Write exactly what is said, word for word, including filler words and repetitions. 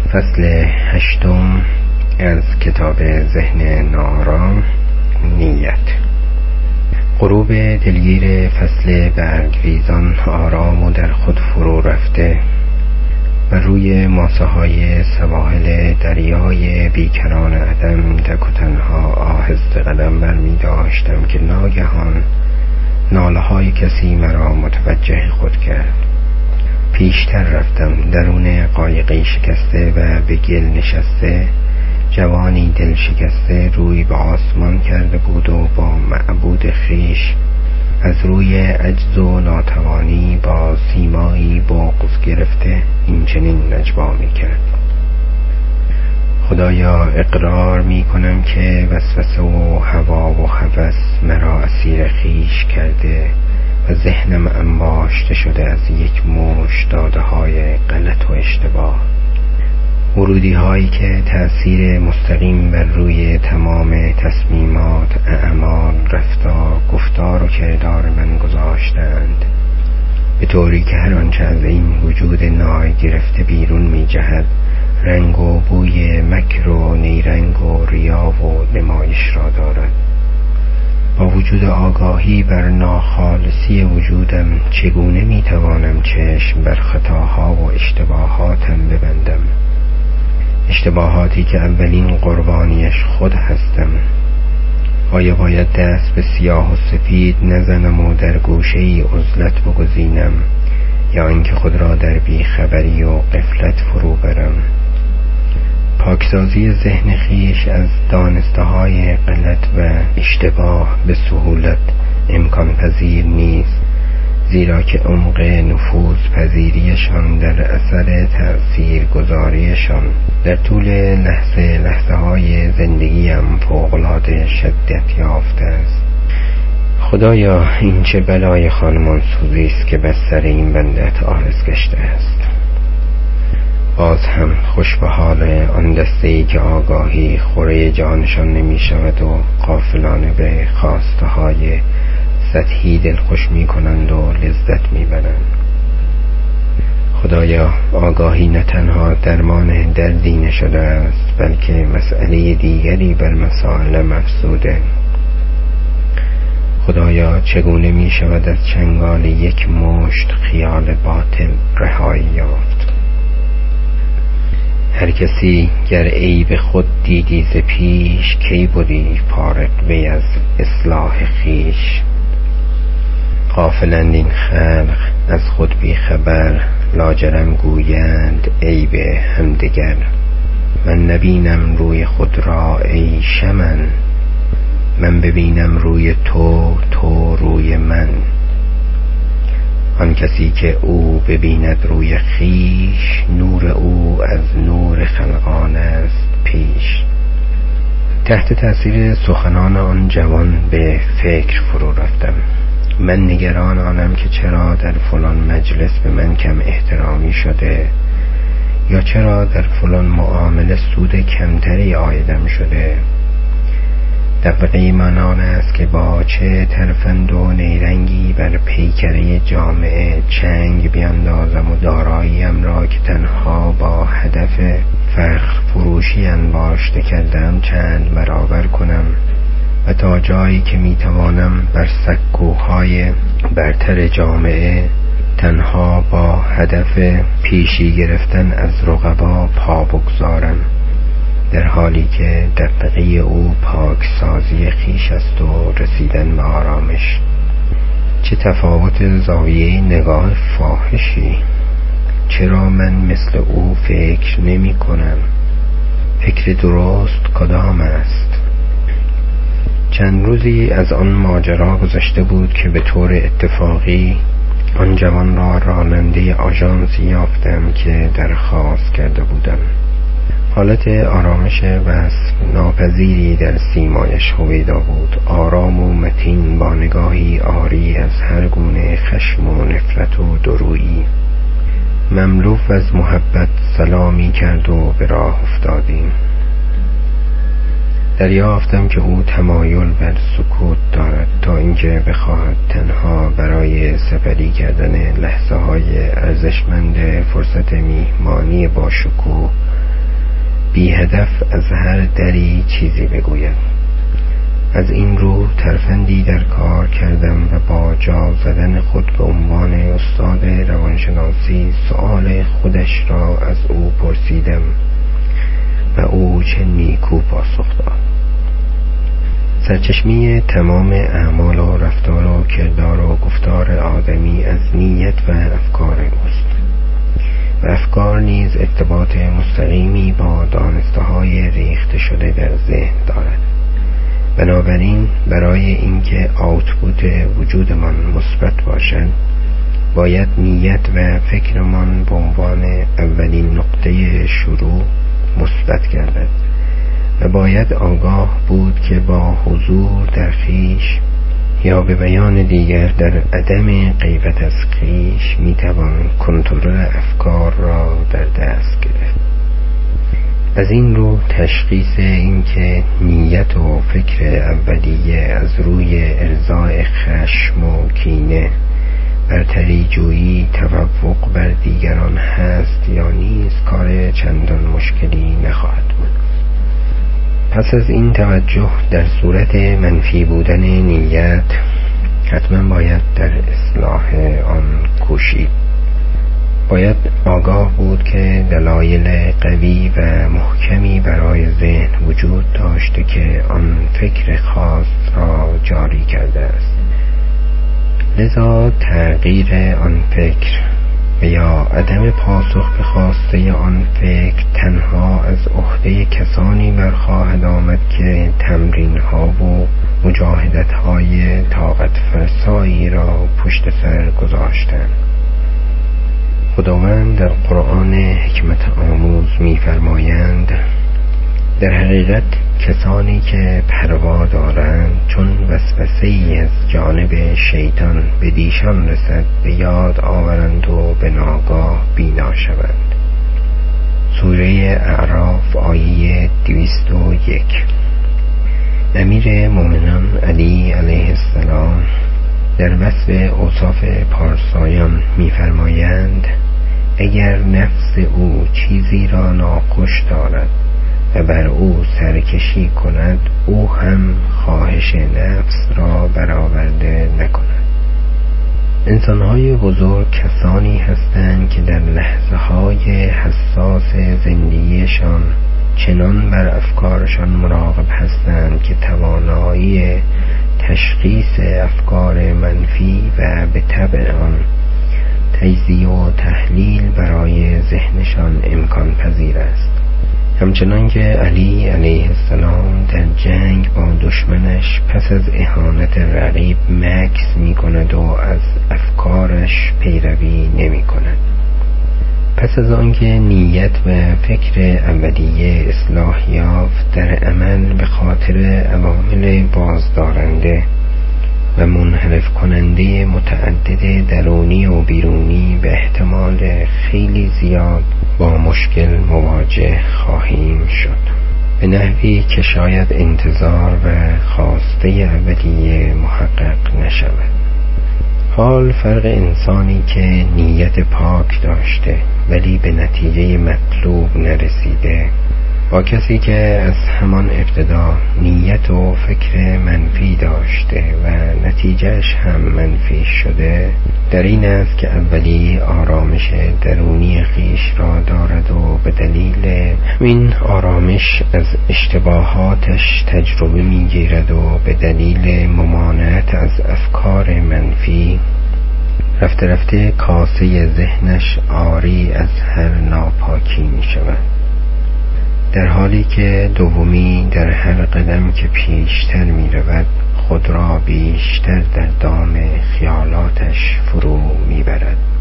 فصل هشتم از کتاب ذهن ناآرام، نیت. غروب دلگیر فصل برگریزان آرام و در خود فرو رفته و روی ماسه های سواحل دریای بیکران عدم تک و تنها آهسته قدم برمی داشتم که ناگهان ناله های کسی مرا متوجه خود کرد. پیشتر رفتم. درون قایقی شکسته و به گل نشسته جوانی دل شکسته روی به آسمان کرده بود و با معبود خیش از روی عجز و ناتوانی با سیمایی بغض گرفته این چنین نجوا می کرد: خدایا، اقرار می کنم که وسوسه و هوا و هوس مرا اسیر خیش کرده و ذهنم انباشته شده از یک موش داده های غلط و اشتباه، ورودی هایی که تأثیر مستقیم بر روی تمام تصمیمات، اعمال، رفتار، گفتار و کردار من گذاشتند، به طوری که هر آنچه از این وجود نای گرفته بیرون می جهد رنگ و بوی مکر و نیرنگ و ریا و نمایش را دارد. با وجود آگاهی بر ناخالصی وجودم چگونه می توانم چشم بر خطاها و اشتباهاتم ببندم؟ اشتباهاتی که اولین قربانیش خود هستم. آیا باید دست به سیاه و سفید نزنم و در گوشه‌ای عزلت بگزینم، یا اینکه خود را در بیخبری و غفلت فرو برم؟ پاکسازی ذهن خیش از دانسته های غلط و اشتباه به سهولت امکان پذیر نیست، زیرا که عمق نفوذ پذیریشان در اثر تأثیر گذاریشان در طول لحظه لحظه های زندگیم فوق‌العاده شدت یافته است. خدایا، این چه بلای خانمان سوزی است که بر سر این بندت عارض گشته است. باز هم خوش به حال آن دسته‌ای که آگاهی خوره جانشان نمی شود و غافلانه به خواسته های سطحی دلخوش می کنند و لذت می برند. خدایا، آگاهی نه تنها درمان دردی نشده است، بلکه مسئله دیگری بر مسائلم افزوده. خدایا، چگونه می شود از چنگال یک مشت خیال باطل رهایی یافت؟ هر کسی گر عیب خود دیدی ز پیش، کی بودی فارغ وی از اصلاح خیش. غافلند این خلق از خود بی خبر، لاجرم گویند عیب همدگر. من نبینم روی خود را ای شمن، من ببینم روی تو، تو روی من. آن کسی که او ببیند روی خیش، نور او از نور خلقان است پیش. تحت تأثیر سخنان آن جوان به فکر فرو رفتم. من نگران آنم که چرا در فلان مجلس به من کم احترامی شده، یا چرا در فلان معامله سود کمتری عایدم شده. دغدغه من آن است که با چه ترفند و نیرنگی بر پیکره جامعه چنگ بیندازم و داراییم را که تنها با هدف فخر فروشی انباشته کردم چند برابر کنم و تا جایی که میتوانم بر سکوهای برتر جامعه تنها با هدف پیشی گرفتن از رقبا پا بگذارم، در حالی که دغدغه او پاکسازی خیش است و رسیدن به آرامش. چه تفاوت زاویه نگاه فاحشی! چرا من مثل او فکر نمی کنم؟ فکر درست کدام است؟ چند روزی از آن ماجرا گذشته بود که به طور اتفاقی آن جوان را راننده آژانسی یافتم که درخواست کرده بودم. حالت آرامش وصف ناپذیری در سیمایش هویدا بود، آرام و متین با نگاهی عاری از هر گونه خشم و نفرت و دورویی. مملو از محبت سلامی کرد و به راه افتادیم. دریافتم که او تمایل بر سکوت دارد تا اینکه بخواهد تنها برای سپری کردن لحظه های ارزشمند فرصت میهمانی با شکوه بی هدف از هر دری چیزی بگوید. از این رو ترفندی در کار کردم و با جا زدن خود به عنوان استاد روانشناسی سؤال خودش را از او پرسیدم و او چه نیکو پاسخ داد. سرچشمه تمام اعمال و رفتار و کردار و گفتار آدمی از نیت و افکار اوست و افکار نیز ارتباط مستقیمی با دانسته‌های ریخته شده در ذهن دارد. بنابراین برای اینکه آوتپوت وجودمان مثبت باشد باید نیت و فکرمان به عنوان اولین نقطه شروع مثبت گردد و باید آگاه بود که با حضور در خویش یا به بیان دیگر در عدم غیبت از خویش میتوان کنترل افکار را در دست گرفت. از این رو تشخیص این که نیت و فکر اولیه از روی ارضاء خشم و کینه برتری جویی تفوق بر دیگران هست یا نیست کار چندان مشکلی نخواهد بود. پس از این توجه در صورت منفی بودن نیت حتما باید در اصلاح آن کوشید. باید آگاه بود که دلایل قوی و محکمی برای ذهن وجود داشته که آن فکر خاص را جاری کرده است. لذا تغییر آن فکر و یا عدم پاسخ به خواسته آن فکر تنها از عهده کسانی برخواهد آمد که تمرین ها و مجاهدت های طاقت فرسایی را پشت سر گذاشتند. خداوند در قرآن حکمت آموز می‌فرمایند در حقیقت کسانی که پروا دارند چون وسوسه‌ای از جانب شیطان به دیشان رسد به یاد آورند و به ناگاه بینا شوند. سوره اعراف آیه دویست و یک. امیر مومنان علی علیه السلام در وصف اوصاف پارسایان می‌فرمایند اگر نفس او چیزی را ناخوش دارد و بر او سرکشی کند او هم خواهش نفس را برآورده نکند. انسان‌های بزرگ کسانی هستند که در لحظه‌های حساس زندگیشان چنان بر افکارشان مراقب هستند که توانایی تشخیص افکار منفی و به تبع آن تجزیه و تحلیل برای ذهنشان امکان پذیر است. همچنان که علی علیه السلام در جنگ با دشمنش پس از اهانت رقیب مکث می کند و از افکارش پیروی نمی کند. پس از آنکه نیت و فکر اولیه اصلاح یافت در عمل به خاطر عوامل بازدارنده و منحرف کننده متعدد درونی و بیرونی به احتمال خیلی زیاد با مشکل مواجه خواهیم شد به نحوی که شاید انتظار و خواسته اولیه محقق نشود. حال فرق انسانی که نیت پاک داشته ولی به نتیجه مطلوب نرسیده با کسی که از همان ابتدا نیت و فکر منفی داشته و نتیجهش هم منفی شده در این است که اولی آرامش درونی خیش را دارد و به دلیل این آرامش از اشتباهاتش تجربه میگیرد و به دلیل ممانعت از افکار منفی رفته رفته کاسه ذهنش عاری از هر ناپاکی می شود، در حالی که دومی در هر قدم که پیشتر می رود خود را بیشتر در دام خیالاتش فرو می برد.